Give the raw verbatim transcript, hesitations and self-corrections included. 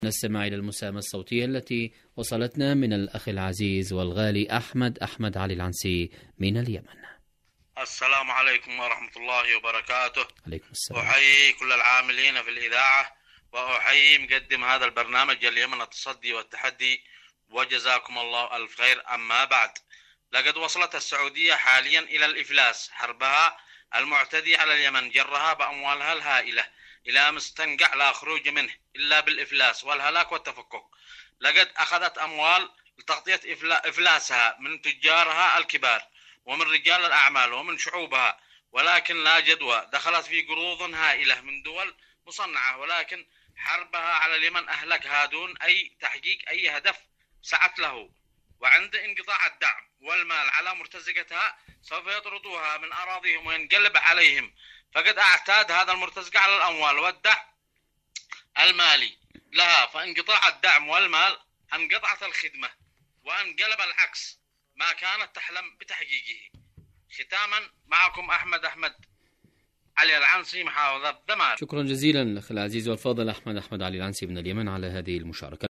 نستمع إلى المساهمة الصوتية التي وصلتنا من الأخ العزيز والغالي أحمد أحمد علي العنسي من اليمن. السلام عليكم ورحمة الله وبركاته. عليكم السلام. أحيي كل العاملين في الإذاعة وأحيي مقدم هذا البرنامج اليمن التصدي والتحدي، وجزاكم الله ألف خير. أما بعد، لقد وصلت السعودية حاليا إلى الإفلاس، حربها المعتدي على اليمن جرها بأموالها الهائلة إلى مستنقع لا خروج منه إلا بالإفلاس والهلاك والتفكك. لقد أخذت أموال لتغطية إفلاسها من تجارها الكبار ومن رجال الأعمال ومن شعوبها، ولكن لا جدوى. دخلت في قروض هائلة من دول مصنعة، ولكن حربها على اليمن أهلكها دون أي تحقيق أي هدف سعت له. وعند انقطاع الدعم والمال على مرتزقتها سوف يطردوها من أراضيهم وينقلب عليهم، فقد اعتاد هذا المرتزق على الأموال والدعم المالي لها، فانقطاع الدعم والمال انقطعت الخدمة وانقلب العكس ما كانت تحلم بتحقيقه. ختاما، معكم أحمد أحمد علي العنسي، محافظة دمار. شكرا جزيلا الأخ العزيز والفاضل أحمد أحمد علي العنسي من اليمن على هذه المشاركة.